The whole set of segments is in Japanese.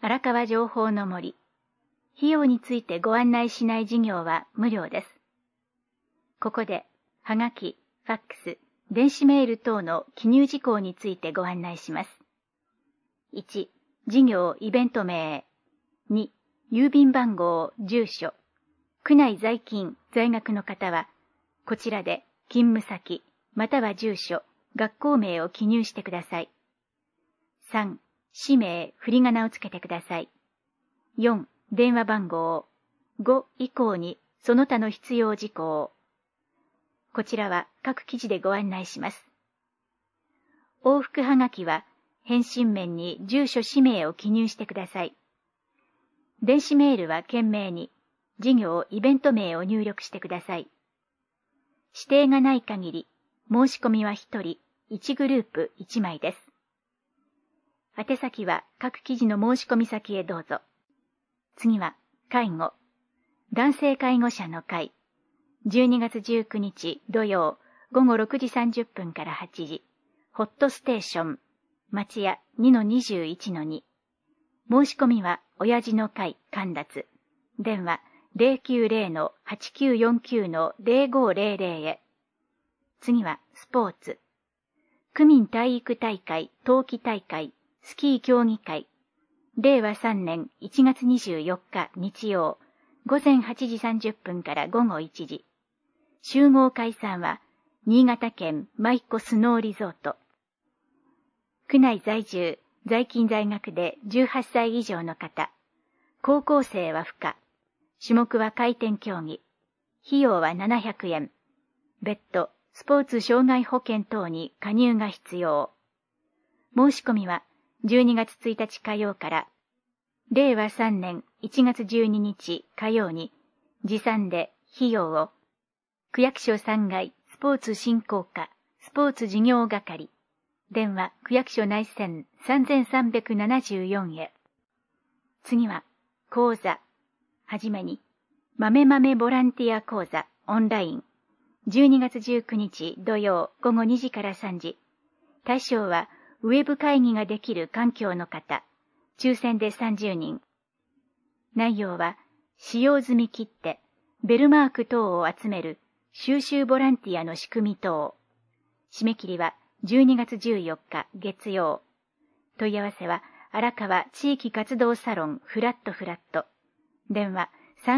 荒川情報の森。費用についてご案内しない事業は無料です。ここで、はがき、ファックス、電子メール等の記入事項についてご案内します。1、事業イベント名。2、郵便番号、住所。区内在勤、在学の方は、こちらで勤務先、または住所、学校名を記入してください。3、氏名、振り仮名をつけてください。4、電話番号。5以降にその他の必要事項。こちらは各記事でご案内します。往復はがきは返信面に住所氏名を記入してください。電子メールは件名に事業イベント名を入力してください。指定がない限り申し込みは1人1グループ1枚です。宛先は各記事の申し込み先へどうぞ。次は介護。男性介護者の会。12月19日土曜午後6時30分から8時。ホットステーション。町屋 2-21-2。申し込みは親父の会神立。電話 090-8949-0500 へ。次はスポーツ。区民体育大会冬季大会スキー競技会。令和3年1月24日日曜午前8時30分から午後1時。集合開催は新潟県舞子スノーリゾート。区内在住、在勤在学で18歳以上の方。高校生は不可。種目は回転競技。費用は700円。別途、スポーツ障害保険等に加入が必要。申し込みは12月1日火曜から、令和3年1月12日火曜に、持参で費用を、区役所3階スポーツ振興課スポーツ事業係。電話区役所内線3374へ。次は、講座。はじめに、豆豆ボランティア講座オンライン。12月19日土曜午後2時から3時。対象は、ウェブ会議ができる環境の方。抽選で30人。内容は、使用済み切手、ベルマーク等を集める収集ボランティアの仕組み等。締め切りは、12月14日月曜。問い合わせは荒川地域活動サロンフラット。電話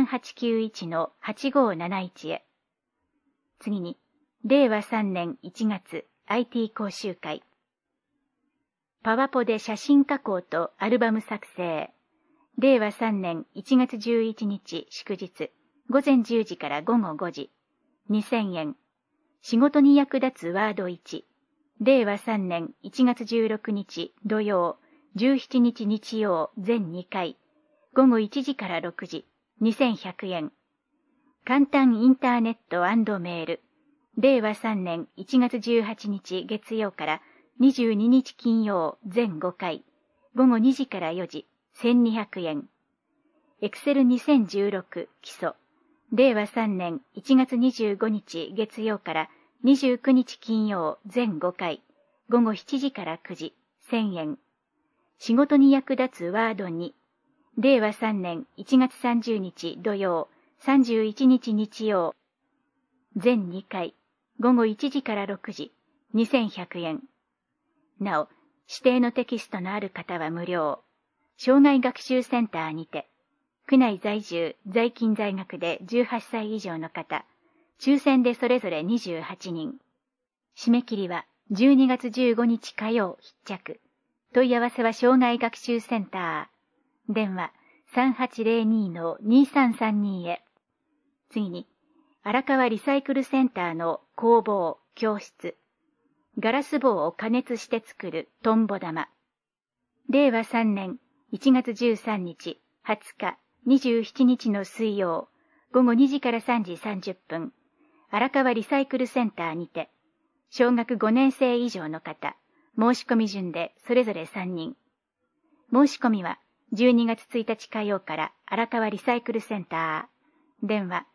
3891-8571 へ。次に、令和3年1月 IT 講習会。パワポで写真加工とアルバム作成。令和3年1月11日祝日午前10時から午後5時。2000円。仕事に役立つワード1。令和3年1月16日土曜、17日日曜全2回、午後1時から6時、2100円。簡単インターネット&メール。令和3年1月18日月曜から22日金曜全5回、午後2時から4時、1200円。エクセル2016基礎。令和3年1月25日月曜から29日金曜全5回、午後7時から9時、1000円。仕事に役立つワード2。令和3年1月30日土曜、31日日曜。全2回、午後1時から6時、2100円。なお、指定のテキストのある方は無料。障害学習センターにて、区内在住、在勤在学で18歳以上の方、抽選でそれぞれ28人。締め切りは12月15日火曜必着。問い合わせは障害学習センター。電話 3802-2332 へ。次に、荒川リサイクルセンターの工房、教室。ガラス棒を加熱して作るトンボ玉。令和3年1月13日、20日、27日の水曜、午後2時から3時30分。荒川リサイクルセンターにて、小学5年生以上の方、申し込み順でそれぞれ3人。申し込みは12月1日火曜から荒川リサイクルセンター。電話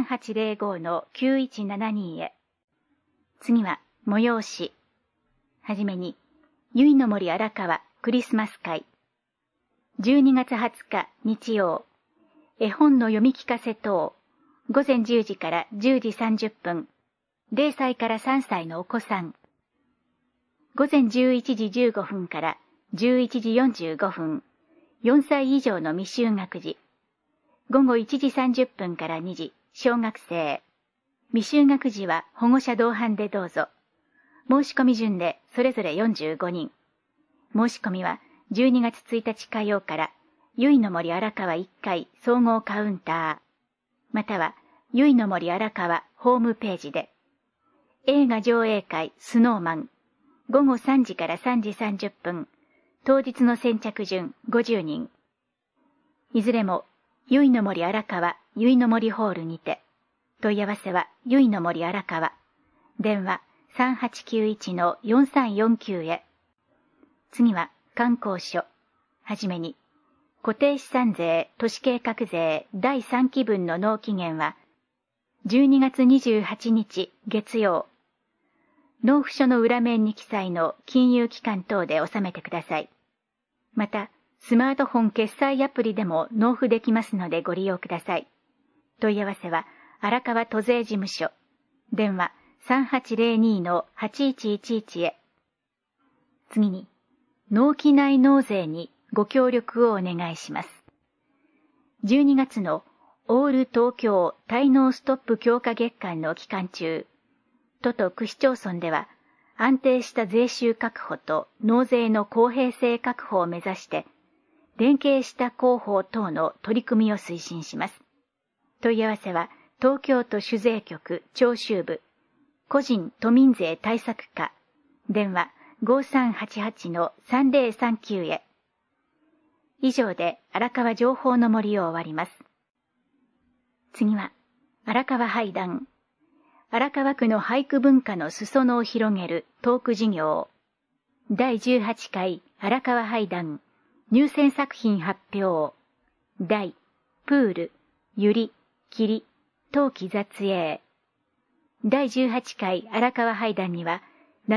3805-9172 へ。次は、催し。はじめに、ゆいの森荒川クリスマス会。 12月20日日曜、絵本の読み聞かせ等、午前10時から10時30分、0歳から3歳のお子さん。午前11時15分から11時45分、4歳以上の未就学児。午後1時30分から2時、小学生。未就学児は保護者同伴でどうぞ。申し込み順でそれぞれ45人。申し込みは12月1日火曜から、ゆいの森荒川1階総合カウンター、またはゆいの森荒川ホームページで。映画上映会スノーマン、午後3時から3時30分、当日の先着順50人。いずれも、ゆいの森荒川ゆいの森ホールにて。問い合わせはゆいの森荒川。電話3891-4349へ。次は観光所。はじめに、固定資産税都市計画税第3期分の納期限は、12月28日月曜。納付書の裏面に記載の金融機関等で納めてください。また、スマートフォン決済アプリでも納付できますのでご利用ください。問い合わせは、荒川都税事務所。電話3802-8111へ。次に、納期内納税にご協力をお願いします。12月のオール東京滞納ストップ強化月間の期間中、都と区市町村では安定した税収確保と納税の公平性確保を目指して、連携した広報等の取り組みを推進します。問い合わせは、東京都主税局徴収部、個人都民税対策課、電話5388-3039へ。以上で荒川情報の森を終わります。次は、荒川俳談。荒川区の俳句文化の裾野を広げるトーク事業。第18回荒川俳談入選作品発表。題、プール、ゆり、霧、冬季雑影。第18回荒川俳談には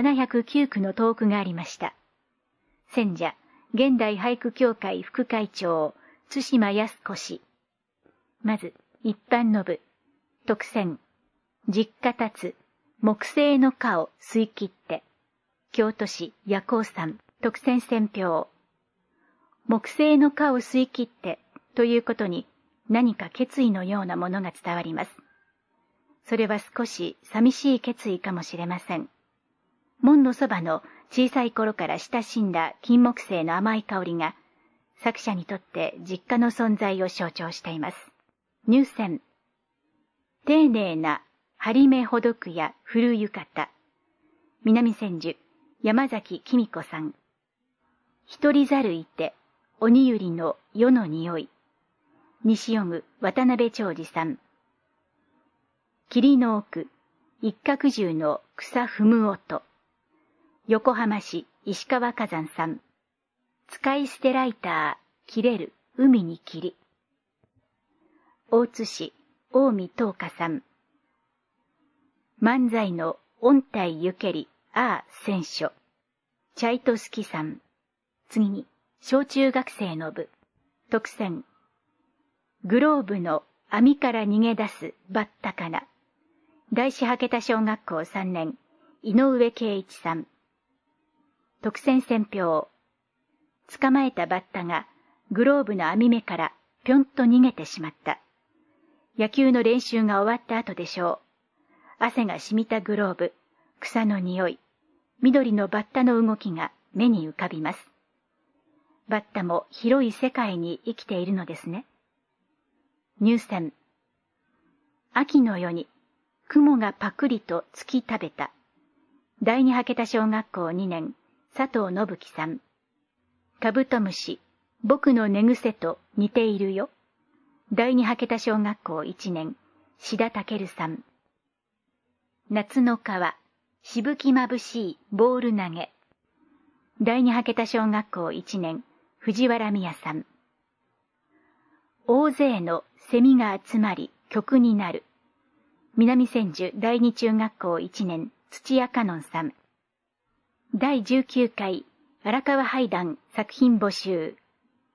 709句のトークがありました。選者、現代俳句協会副会長、津島康子氏。まず、一般の部、特選、実家立つ、木製の花を吸い切って、京都市夜行さん、特選選票。木製の花を吸い切ってということに何か決意のようなものが伝わります。それは少し寂しい決意かもしれません。門のそばの小さい頃から親しんだ金木犀の甘い香りが作者にとって実家の存在を象徴しています。入選。丁寧な張り目ほどくや古浴衣。南千住山崎紀美子さん。一人猿いて鬼ゆりの世の匂い。西尾具渡辺長司さん。霧の奥一角獣の草踏む音。横浜市石川火山さん。使い捨てライター切れる海に霧。大津市近江東花さん。漫才の音体ゆけりああ選書。チャイトスキさん。次に小中学生の部特選。グローブの網から逃げ出すバッタかな。大師羽田小学校3年井上圭一さん。特選選票。捕まえたバッタがグローブの網目からぴょんと逃げてしまった。野球の練習が終わった後でしょう。汗が染みたグローブ、草の匂い、緑のバッタの動きが目に浮かびます。バッタも広い世界に生きているのですね。入選。秋の夜に雲がパクリと突き食べた。第二羽田小学校2年佐藤信樹さん。カブトムシ、僕の寝癖と似ているよ。第二羽田小学校1年志田健さん。夏の川、しぶきまぶしいボール投げ。第二羽田小学校1年藤原美也さん。大勢のセミが集まり曲になる。南千住第二中学校1年土屋香音さん。第19回荒川俳談作品募集。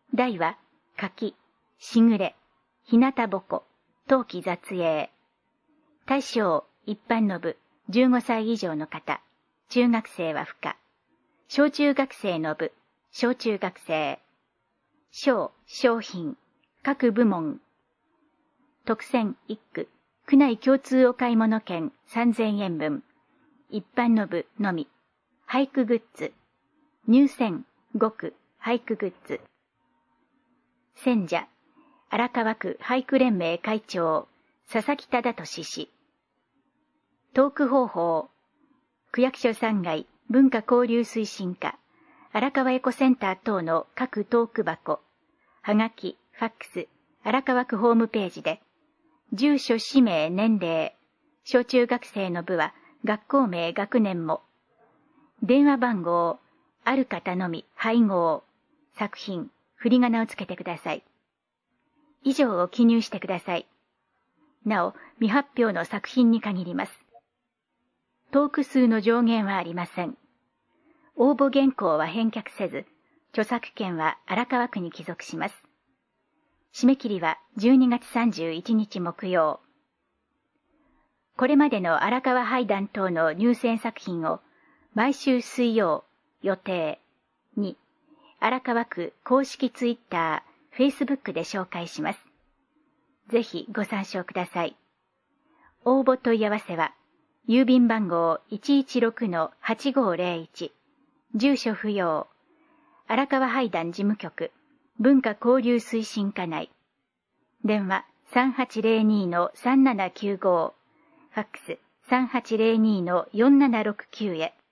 題は、柿、しぐれ、ひなたぼこ、冬季雑影。対象、一般の部、15歳以上の方、中学生は不可。小中学生の部、小中学生。賞、商品、各部門。特選1区、区内共通お買い物券3000円分。一般の部のみ。俳句グッズ。入選5区、俳句グッズ。選者、荒川区俳句連盟会長、佐々木忠俊氏。トーク方法、区役所3階文化交流推進課、荒川エコセンター等の各トーク箱、はがき、ファックス、荒川区ホームページで、住所、氏名、年齢、小中学生の部は学校名、学年も、電話番号、ある方のみ、配合、作品、振り仮名をつけてください。以上を記入してください。なお、未発表の作品に限ります。トーク数の上限はありません。応募原稿は返却せず、著作権は荒川区に帰属します。締め切りは12月31日木曜。これまでの荒川俳談等の入選作品を毎週水曜予定に荒川区公式ツイッター、フェイスブックで紹介します。ぜひご参照ください。応募問い合わせは郵便番号 116-8501 住所不要荒川俳談事務局文化交流推進課内電話 3802-3795 ファックス 3802-4769 へ